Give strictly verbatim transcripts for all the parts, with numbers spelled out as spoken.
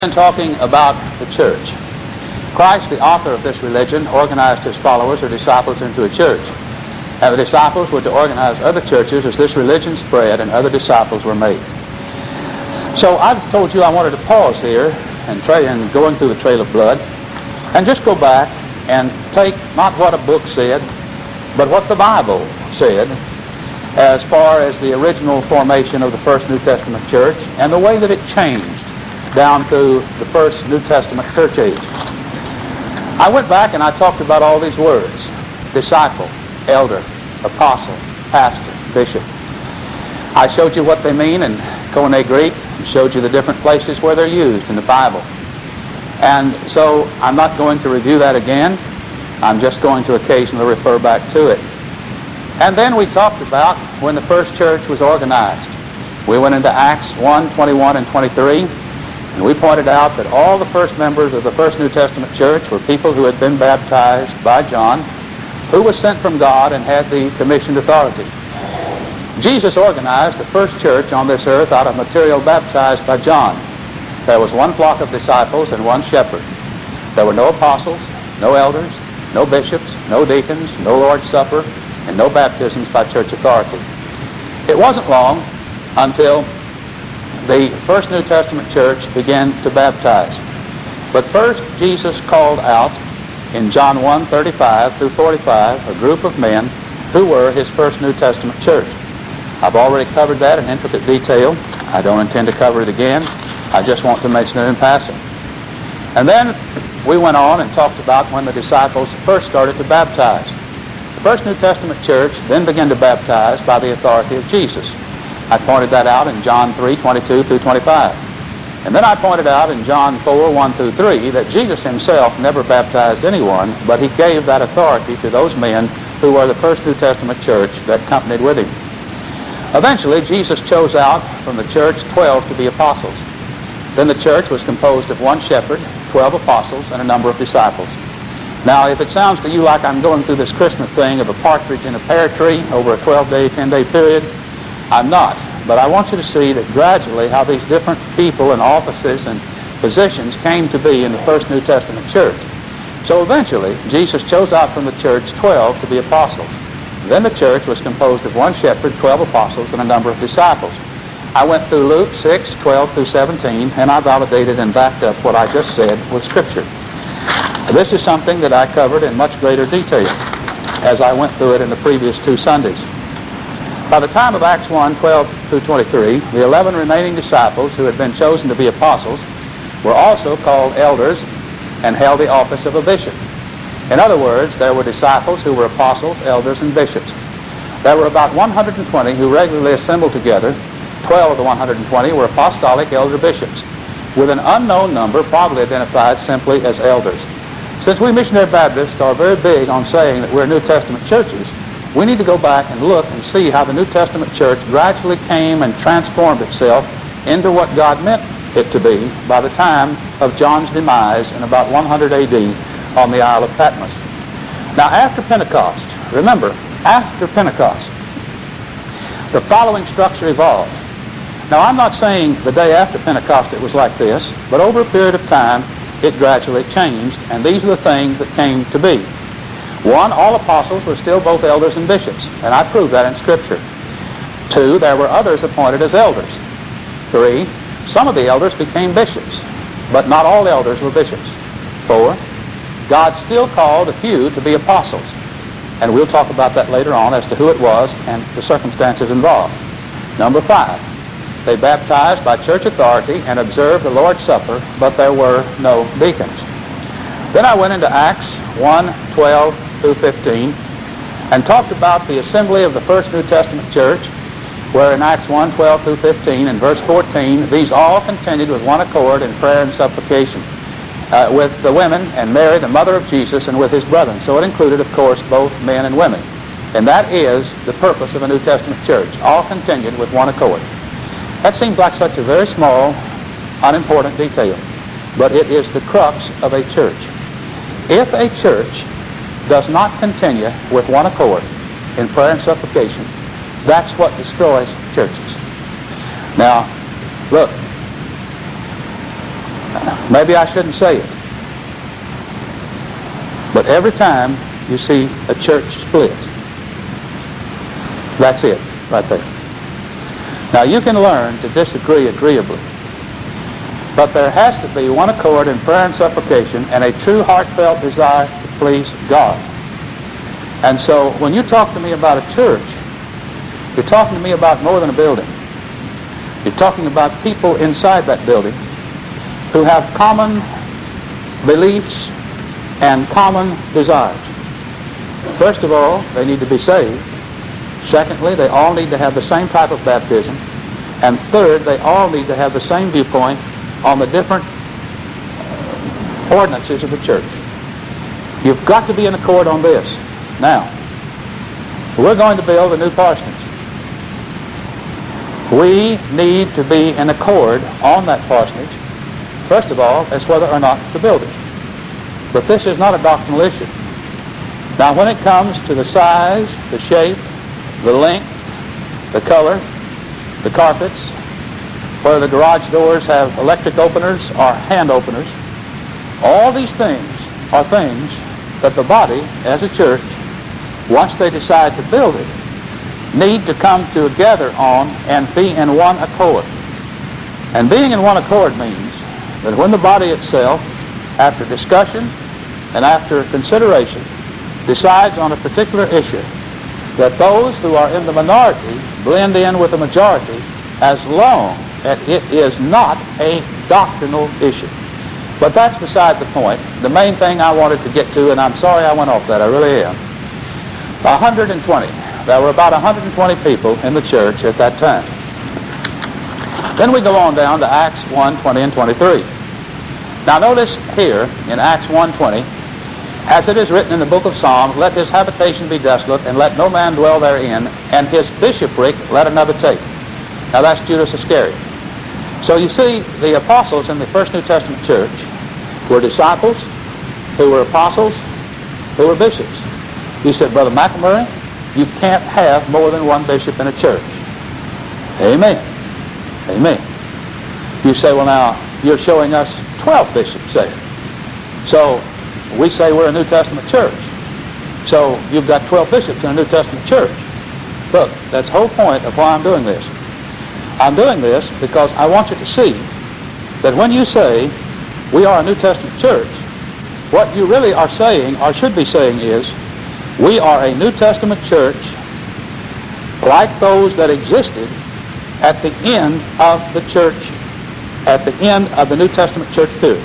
Talking about the church. Christ, the author of this religion, organized his followers or disciples into a church. And the disciples were to organize other churches as this religion spread and other disciples were made. So I've told you I wanted to pause here and try and going through the trail of blood and just go back and take not what a book said, but what the Bible said as far as the original formation of the first New Testament church and the way that it changed down through the first New Testament church age. I went back and I talked about all these words: disciple, elder, apostle, pastor, bishop. I showed you what they mean in Koine Greek and showed you the different places where they're used in the Bible. And so I'm not going to review that again. I'm just going to occasionally refer back to it. And then we talked about when the first church was organized. We went into Acts one, twenty-one, and twenty-three. And we pointed out that all the first members of the first New Testament church were people who had been baptized by John, who was sent from God and had the commissioned authority. Jesus organized the first church on this earth out of material baptized by John. There was one flock of disciples and one shepherd. There were no apostles, no elders, no bishops, no deacons, no Lord's Supper, and no baptisms by church authority. It wasn't long until the first New Testament church began to baptize. But first, Jesus called out in John one, thirty-five through forty-five a group of men who were his first New Testament church. I've already covered that in intricate detail. I don't intend to cover it again. I just want to mention it in passing. And then we went on and talked about when the disciples first started to baptize. The first New Testament church then began to baptize by the authority of Jesus. I pointed that out in John three, twenty-two through twenty-five. And then I pointed out in John four, one through three that Jesus himself never baptized anyone, but he gave that authority to those men who were the first New Testament church that accompanied with him. Eventually, Jesus chose out from the church twelve to be apostles. Then the church was composed of one shepherd, twelve apostles, and a number of disciples. Now, if it sounds to you like I'm going through this Christmas thing of a partridge in a pear tree over a twelve-day, ten-day period, I'm not, but I want you to see that gradually how these different people and offices and positions came to be in the first New Testament church. So eventually, Jesus chose out from the church twelve to be apostles. Then the church was composed of one shepherd, twelve apostles, and a number of disciples. I went through Luke six, twelve through seventeen, and I validated and backed up what I just said with Scripture. This is something that I covered in much greater detail as I went through it in the previous two Sundays. By the time of Acts one, twelve through twenty-three, the eleven remaining disciples who had been chosen to be apostles were also called elders and held the office of a bishop. In other words, there were disciples who were apostles, elders, and bishops. There were about one hundred twenty who regularly assembled together. twelve of the one hundred twenty were apostolic elder bishops, with an unknown number probably identified simply as elders. Since we missionary Baptists are very big on saying that we're New Testament churches, we need to go back and look and see how the New Testament church gradually came and transformed itself into what God meant it to be by the time of John's demise in about one hundred A D on the Isle of Patmos. Now, after Pentecost, remember, after Pentecost, the following structure evolved. Now, I'm not saying the day after Pentecost it was like this, but over a period of time, it gradually changed, and these are the things that came to be. One, all apostles were still both elders and bishops, and I proved that in Scripture. Two, there were others appointed as elders. Three, some of the elders became bishops, but not all elders were bishops. Four, God still called a few to be apostles, and we'll talk about that later on as to who it was and the circumstances involved. Number five, they baptized by church authority and observed the Lord's Supper, but there were no deacons. Then I went into Acts one, twelve through fifteen and talked about the assembly of the first New Testament church, where in Acts one, twelve through fifteen and verse fourteen, these all continued with one accord in prayer and supplication uh, with the women and Mary, the mother of Jesus, and with his brethren. So it included, of course, both men and women. And that is the purpose of a New Testament church. All continued with one accord. That seems like such a very small, unimportant detail, but it is the crux of a church. If a church does not continue with one accord in prayer and supplication, that's what destroys churches. Now, look, Maybe I shouldn't say it, but every time you see a church split, that's it, right there. Now, you can learn to disagree agreeably, but there has to be one accord in prayer and supplication and a true heartfelt desire to please God. And so, when you talk to me about a church, you're talking to me about more than a building. You're talking about people inside that building who have common beliefs and common desires. First of all, they need to be saved. Secondly, they all need to have the same type of baptism. And third, they all need to have the same viewpoint on the different ordinances of the church. You've got to be in accord on this. Now, we're going to build a new parsonage. We need to be in accord on that parsonage, first of all, as whether or not to build it. But this is not a doctrinal issue. Now, when it comes to the size, the shape, the length, the color, the carpets, whether the garage doors have electric openers or hand openers, all these things are things that the body, as a church, once they decide to build it, need to come together on and be in one accord. And being in one accord means that when the body itself, after discussion and after consideration, decides on a particular issue, that those who are in the minority blend in with the majority as long as it is not a doctrinal issue. But that's beside the point. The main thing I wanted to get to, and I'm sorry I went off that, I really am. one hundred twenty. There were about one hundred twenty people in the church at that time. Then we go on down to Acts one, twenty and twenty-three. Now notice here in Acts one twenty, as it is written in the book of Psalms, let his habitation be desolate, and let no man dwell therein, and his bishopric let another take. Now that's Judas Iscariot. So you see, the apostles in the first New Testament church were disciples, who were apostles, who were bishops. You said, Brother McElmurray, you can't have more than one bishop in a church. Amen. Amen. You say, well now, you're showing us twelve bishops there. So we say we're a New Testament church. So you've got twelve bishops in a New Testament church. Look, that's the whole point of why I'm doing this. I'm doing this because I want you to see that when you say we are a New Testament church, what you really are saying, or should be saying, is we are a New Testament church like those that existed at the end of the church, at the end of the New Testament church period.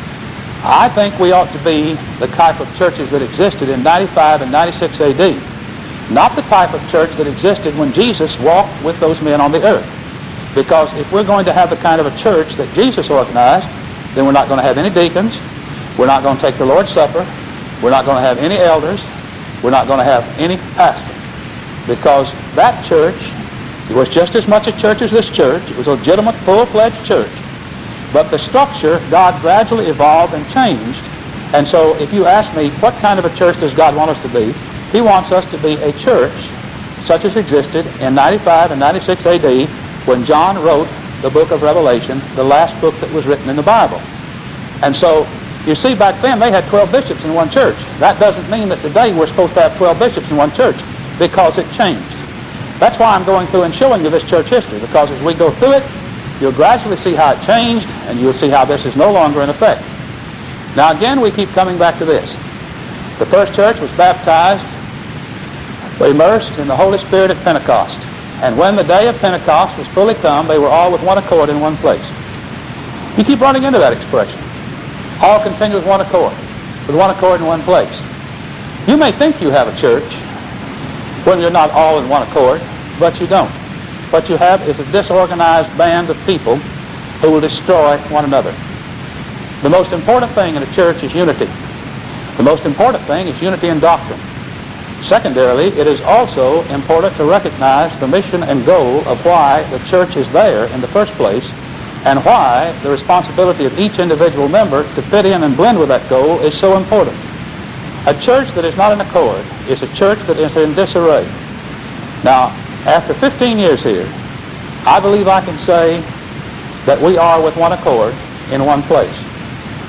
I think we ought to be the type of churches that existed in ninety-five and ninety-six A D, not the type of church that existed when Jesus walked with those men on the earth. Because if we're going to have the kind of a church that Jesus organized, then we're not going to have any deacons, we're not going to take the Lord's Supper, we're not going to have any elders, we're not going to have any pastor. Because that church was just as much a church as this church. It was a legitimate, full-fledged church. But the structure, God gradually evolved and changed. And so if you ask me, what kind of a church does God want us to be? He wants us to be a church such as existed in ninety-five and ninety-six A D when John wrote the book of Revelation, the last book that was written in the Bible. And so, you see, back then they had twelve bishops in one church. That doesn't mean that today we're supposed to have twelve bishops in one church, because it changed. That's why I'm going through and showing you this church history, because as we go through it, you'll gradually see how it changed, and you'll see how this is no longer in effect. Now again, we keep coming back to this. The first church was baptized, immersed in the Holy Spirit at Pentecost. And when the day of Pentecost was fully come, they were all with one accord in one place. You keep running into that expression. All continue with one accord, with one accord in one place. You may think you have a church when you're not all in one accord, but you don't. What you have is a disorganized band of people who will destroy one another. The most important thing in a church is unity. The most important thing is unity in doctrine. Secondarily, it is also important to recognize the mission and goal of why the church is there in the first place, and why the responsibility of each individual member to fit in and blend with that goal is so important. A church that is not in accord is a church that is in disarray. Now, after fifteen years here, I believe I can say that we are with one accord in one place.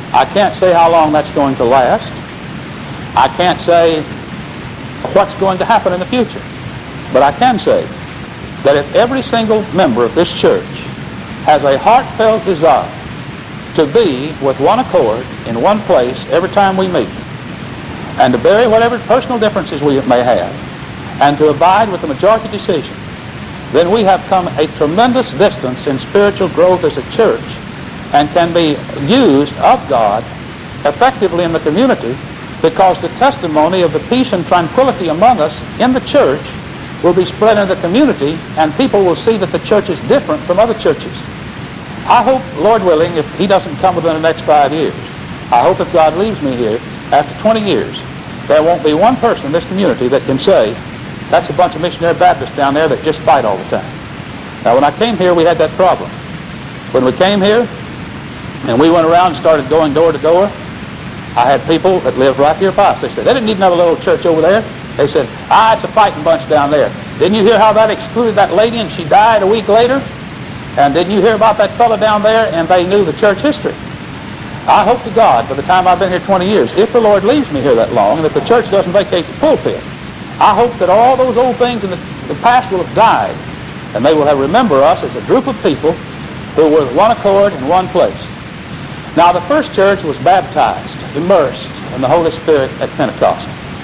I can't say how long that's going to last. I can't say what's going to happen in the future. But I can say that if every single member of this church has a heartfelt desire to be with one accord in one place every time we meet, and to bury whatever personal differences we may have, and to abide with the majority decision, then we have come a tremendous distance in spiritual growth as a church, and can be used of God effectively in the community, because the testimony of the peace and tranquility among us in the church will be spread in the community, and people will see that the church is different from other churches. I hope, Lord willing, if he doesn't come within the next five years, I hope if God leaves me here after twenty years, there won't be one person in this community that can say, that's a bunch of missionary Baptists down there that just fight all the time. Now, when I came here, we had that problem. When we came here, and we went around and started going door to door, I had people that lived right here by us. They said, they didn't need another little church over there. They said, ah, it's a fighting bunch down there. Didn't you hear how that excluded that lady and she died a week later? And didn't you hear about that fellow down there? And they knew the church history. I hope to God, by the time I've been here twenty years, if the Lord leaves me here that long, and if the church doesn't vacate the pulpit, I hope that all those old things in the, the past will have died, and they will have remember us as a group of people who were with one accord in one place. Now, the first church was baptized, immersed in the Holy Spirit at Pentecost.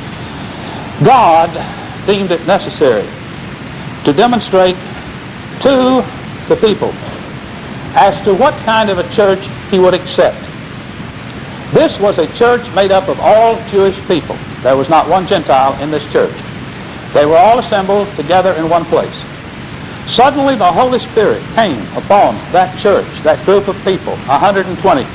God deemed it necessary to demonstrate to the people as to what kind of a church he would accept. This was a church made up of all Jewish people. There was not one Gentile in this church. They were all assembled together in one place. Suddenly the Holy Spirit came upon that church, that group of people, one hundred twenty,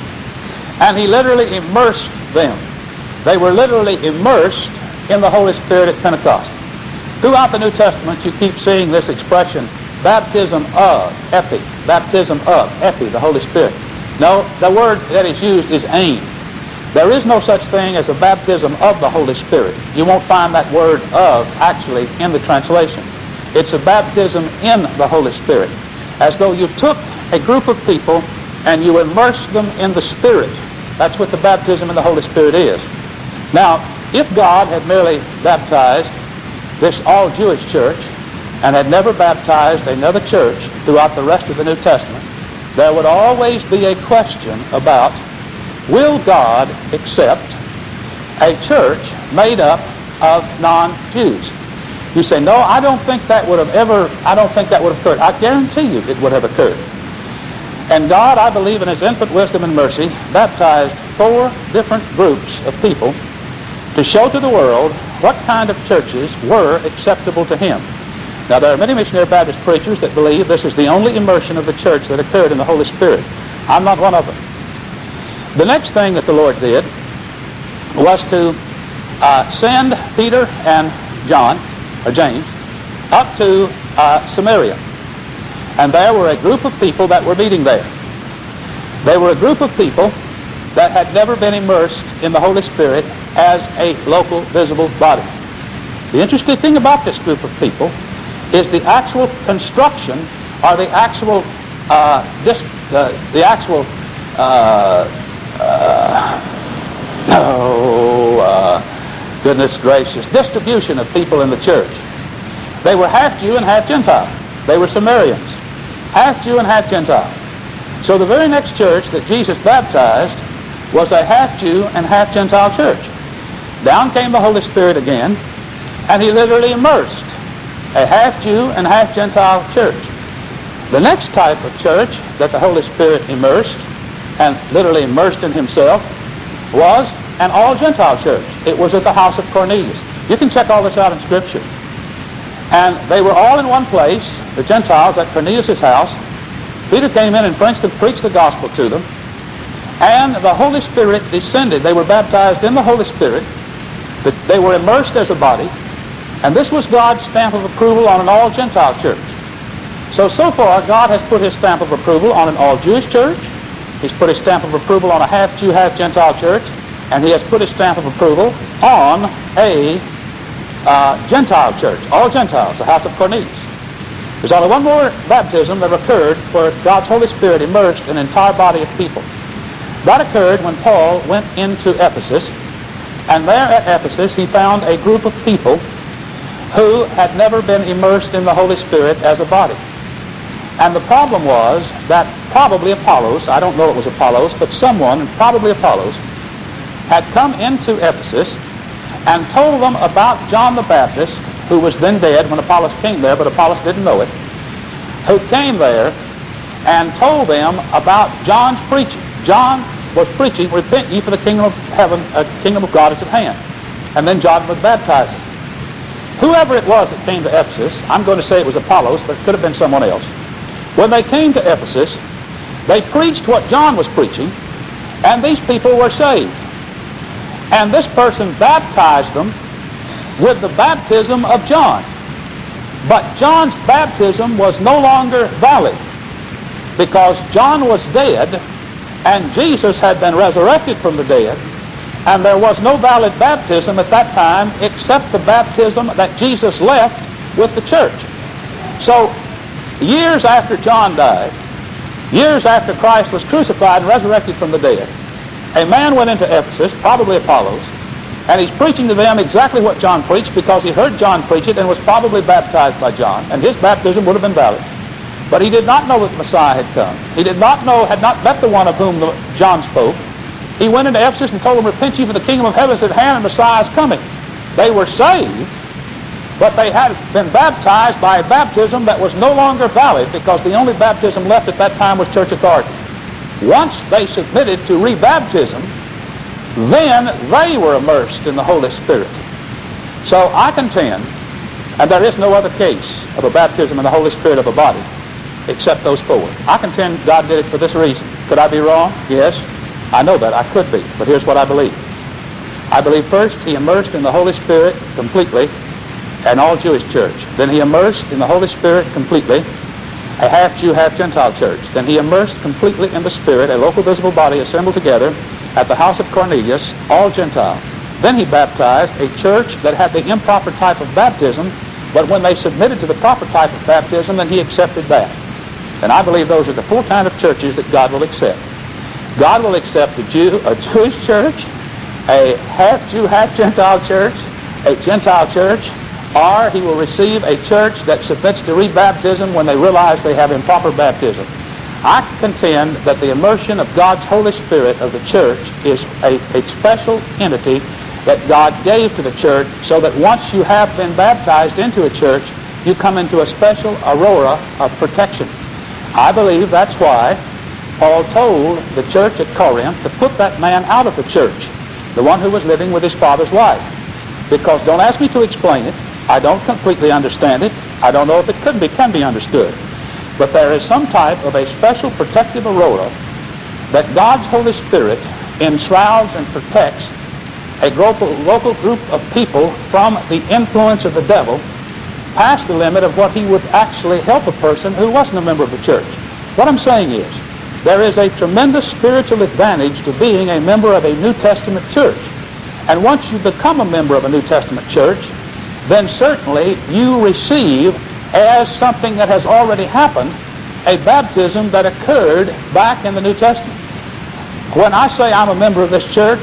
and he literally immersed them. They were literally immersed in the Holy Spirit at Pentecost. Throughout the New Testament, you keep seeing this expression, baptism of, epi, baptism of, epi, the Holy Spirit. No, the word that is used is aim. There is no such thing as a baptism of the Holy Spirit. You won't find that word of actually in the translation. It's a baptism in the Holy Spirit, as though you took a group of people and you immersed them in the Spirit. That's what the baptism in the Holy Spirit is. Now, if God had merely baptized this all-Jewish church and had never baptized another church throughout the rest of the New Testament, there would always be a question about, will God accept a church made up of non-Jews? You say, no, I don't think that would have ever, I don't think that would have occurred. I guarantee you it would have occurred. And God, I believe in his infinite wisdom and mercy, baptized four different groups of people to show to the world what kind of churches were acceptable to him. Now, there are many missionary Baptist preachers that believe this is the only immersion of the church that occurred in the Holy Spirit. I'm not one of them. The next thing that the Lord did was to uh, send Peter and John, or James, up to uh, Samaria. And there were a group of people that were meeting there. They were a group of people that had never been immersed in the Holy Spirit as a local, visible body. The interesting thing about this group of people is the actual construction, or the actual, uh, dis, uh, the actual, uh, uh, oh, uh, goodness gracious, distribution of people in the church. They were half Jew and half Gentile. They were Samaritans, half Jew and half Gentile. So the very next church that Jesus baptized was a half Jew and half Gentile church. Down came the Holy Spirit again, and he literally immersed a half Jew and half Gentile church. The next type of church that the Holy Spirit immersed, and literally immersed in himself, was an all-Gentile church. It was at the house of Cornelius. You can check all this out in Scripture. And they were all in one place, the Gentiles at Cornelius' house. Peter came in and preached the, preached the gospel to them, and the Holy Spirit descended. They were baptized in the Holy Spirit. They were immersed as a body, and this was God's stamp of approval on an all-Gentile church. So, so far, God has put his stamp of approval on an all-Jewish church. He's put his stamp of approval on a half-Jew, half-Gentile church, and he has put his stamp of approval on a uh, Gentile church, all Gentiles, the house of Cornelius. There's only one more baptism that occurred where God's Holy Spirit immersed an entire body of people. That occurred when Paul went into Ephesus, and there at Ephesus he found a group of people who had never been immersed in the Holy Spirit as a body. And the problem was that probably Apollos, I don't know it was Apollos, but someone, probably Apollos, had come into Ephesus and told them about John the Baptist, who was then dead when Apollos came there, but Apollos didn't know it, who came there and told them about John's preaching. John was preaching, repent ye for the kingdom of heaven, uh, kingdom of God is at hand. And then John was baptizing. Whoever it was that came to Ephesus, I'm going to say it was Apollos, but it could have been someone else. When they came to Ephesus, they preached what John was preaching, and these people were saved. And this person baptized them with the baptism of John. But John's baptism was no longer valid because John was dead and Jesus had been resurrected from the dead, and there was no valid baptism at that time except the baptism that Jesus left with the church. So years after John died, years after Christ was crucified and resurrected from the dead, a man went into Ephesus, probably Apollos, and he's preaching to them exactly what John preached because he heard John preach it and was probably baptized by John, and his baptism would have been valid. But he did not know that the Messiah had come. He did not know, had not met the one of whom the, John spoke. He went into Ephesus and told them, repent ye for the kingdom of heaven is at hand and Messiah is coming. They were saved, but they had been baptized by a baptism that was no longer valid because the only baptism left at that time was church authority. Once they submitted to rebaptism, then they were immersed in the Holy Spirit. So I contend, and there is no other case of a baptism in the Holy Spirit of a body except those four. I contend God did it for this reason. Could I be wrong? Yes. I know that. I could be. But here's what I believe. I believe first he immersed in the Holy Spirit completely an all Jewish church. Then he immersed in the Holy Spirit completely a half Jew, half Gentile church. Then he immersed completely in the Spirit a local visible body assembled together at the house of Cornelius, all Gentile. Then he baptized a church that had the improper type of baptism, but when they submitted to the proper type of baptism, then he accepted that. And I believe those are the four kind of churches that God will accept. God will accept a Jew, a Jewish church, a half-Jew, half-Gentile church, a Gentile church, or he will receive a church that submits to rebaptism when they realize they have improper baptism. I contend that the immersion of God's Holy Spirit of the church is a, a special entity that God gave to the church so that once you have been baptized into a church, you come into a special aurora of protection. I believe that's why Paul told the church at Corinth to put that man out of the church, the one who was living with his father's wife. Because, don't ask me to explain it, I don't completely understand it, I don't know if it could be, can be understood. But there is some type of a special protective aurora that God's Holy Spirit enshrouds and protects a local, local group of people from the influence of the devil past the limit of what he would actually help a person who wasn't a member of the church. What I'm saying is, there is a tremendous spiritual advantage to being a member of a New Testament church. And once you become a member of a New Testament church, then certainly you receive, as something that has already happened, a baptism that occurred back in the New Testament. When I say I'm a member of this church,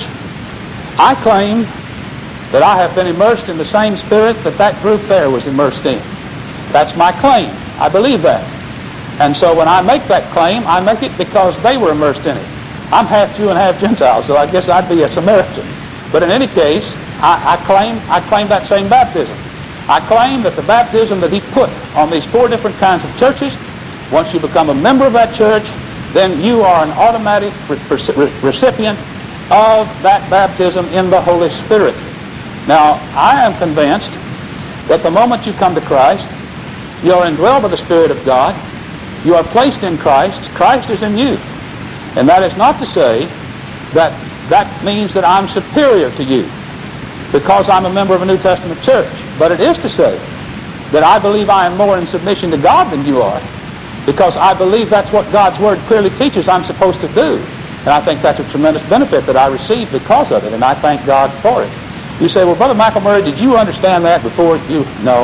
I claim that I have been immersed in the same spirit that that group there was immersed in. That's my claim. I believe that. And so when I make that claim, I make it because they were immersed in it. I'm half Jew and half Gentile, so I guess I'd be a Samaritan. But in any case, I, I claim I claim that same baptism. I claim that the baptism that he put on these four different kinds of churches, once you become a member of that church, then you are an automatic re- re- recipient of that baptism in the Holy Spirit. Now, I am convinced that the moment you come to Christ, you are indwelled by the Spirit of God, you are placed in Christ, Christ is in you. And that is not to say that that means that I'm superior to you because I'm a member of a New Testament church. But it is to say that I believe I am more in submission to God than you are because I believe that's what God's Word clearly teaches I'm supposed to do. And I think that's a tremendous benefit that I receive because of it, and I thank God for it. You say, well, Brother Michael Murray, did you understand that before you? No.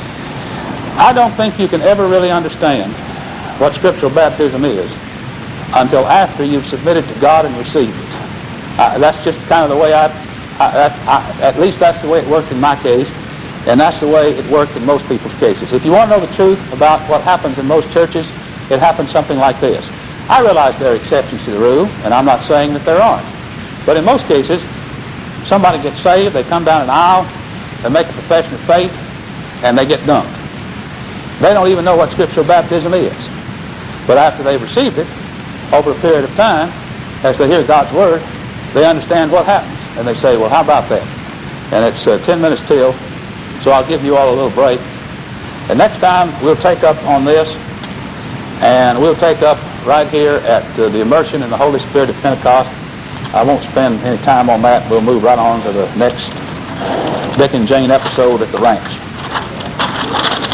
I don't think you can ever really understand what scriptural baptism is until after you've submitted to God and received it. Uh, that's just kind of the way I, I, I, at least that's the way it worked in my case, and that's the way it worked in most people's cases. If you want to know the truth about what happens in most churches, it happens something like this. I realize there are exceptions to the rule, and I'm not saying that there aren't. But in most cases, somebody gets saved, they come down an aisle, they make a profession of faith, and they get dunked. They don't even know what scriptural baptism is. But after they've received it, over a period of time, as they hear God's Word, they understand what happens. And they say, well, how about that? And it's uh, ten minutes till, so I'll give you all a little break. And next time, we'll take up on this, and we'll take up right here at uh, the immersion in the Holy Spirit of Pentecost. I won't spend any time on that. We'll move right on to the next Dick and Jane episode at the ranch.